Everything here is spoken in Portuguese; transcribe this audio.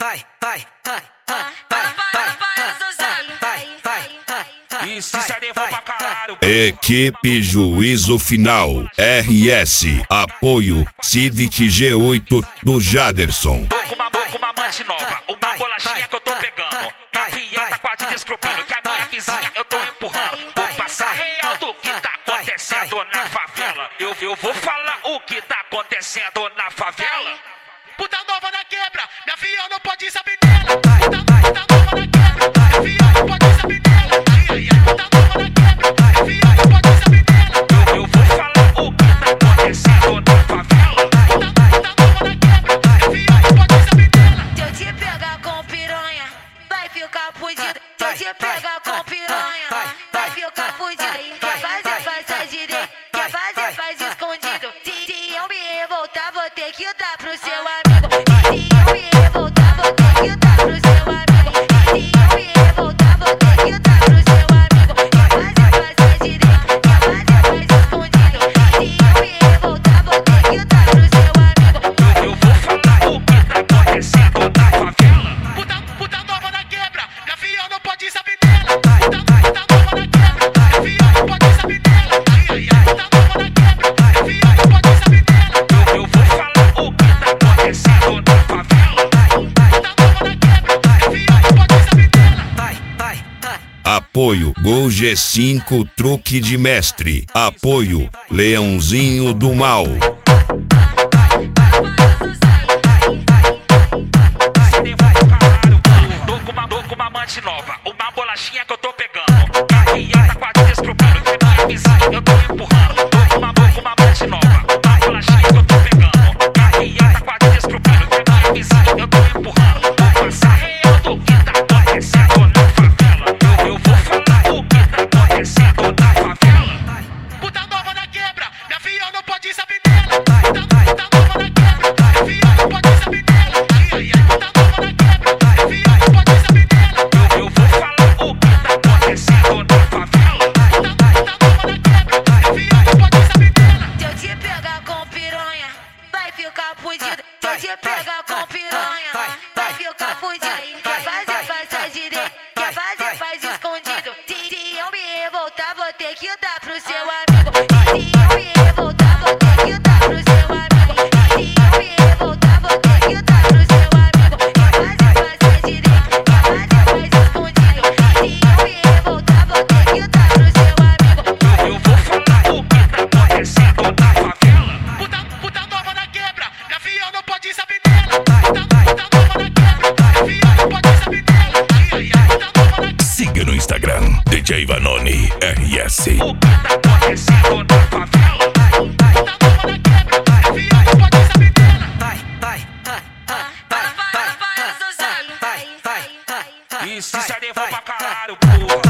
Equipe Juízo Final, RS, apoio Civic G8 do Jaderson. Tô com uma amante nova, uma bolachinha que eu tô pegando. Novinha tá quase desculpando que a minha vizinha eu tô empurrando. Vou passar real do que tá acontecendo na favela. Eu vou falar o que tá acontecendo na favela. Puta nova na quebra, minha filha não pode saber dela. Puta nova na quebra, minha filha não pode saber dela. Puta nova na quebra, minha filha não pode saber dela. Eu vou falar o que tá acontecendo na favela. Puta nova na quebra, minha filha não pode saber dela. Se eu te pegar com piranha, vai ficar fudido. Se eu te pegar com piranha, vai ficar fudido. Quer fazer, faz a direita. Quer fazer, faz escondido. Se eu me revoltar, vou ter que dar pro seu amigo. Se eu me revoltar, vou ter que dar pro seu amigo. Se eu me revoltar, vou ter que dar pro seu amigo. Quer fazer, faz a direita. Quer fazer, faz escondido. Se eu me revoltar, vou ter que dar pro seu amigo. Eu vou falar o que tá acontecendo na favela. Puta nova na quebra, minha filha não pode saber dela. Puta nova na quebra, minha filha não pode saber dela. Puta nova na quebra, minha filha não pode saber dela. Eu vou falar o que tá acontecendo na favela. Puta nova na quebra, minha filha não pode saber dela. Apoio Gol G5 Truque de Mestre. Apoio Leãozinho do Mal. Tô com uma amante nova, uma bolachinha que eu tô pegando. Novinha tá quase desculpando que a minha vizinha eu tô empurrando. Tô com uma amante nova, uma bolachinha que eu tô pegando. Novinha tá quase desculpando que a minha vizinha eu tô empurrando. Vou passar real do que tá acontecendo na favela. Eu vou falar o que tá acontecendo na favela. Puta nova na quebra, minha filha não pode saber dela. Puta nova na quebra, minha filha não pode saber dela. Puta nova na quebra, minha filha não pode saber dela. Eu vou falar o que tá acontecendo na favela. Puta nova na quebra, minha filha não pode saber dela. Se eu te pegar com piranha, vai ficar fudido. Se eu te pegar com piranha, vai ficar fudido. Quer fazer, faz a direita. Quer fazer, faz escondido. Se eu me revoltar, vou ter que dar pro seu amigo. Se eu me revoltar, vou ter que dar pro seu amigo. Se eu me revoltar, vou ter que dar pro seu amigo. Quer fazer, faz a direita. Quer fazer, faz escondido. Se eu me revoltar, vou ter que dar pro seu amigo. Eu vou falar o que tá acontecendo na favela. Puta nova na quebra, minha filha não pode saber dela. Puta nova na quebra, minha filha não pode saber dela. Puta nova na Siga no Instagram DJ Vanoni RS. O que tá acontecendo na favela? Puta nova na quebra, minha filha não pode saber dela. Isso é levar pra caralho, porra.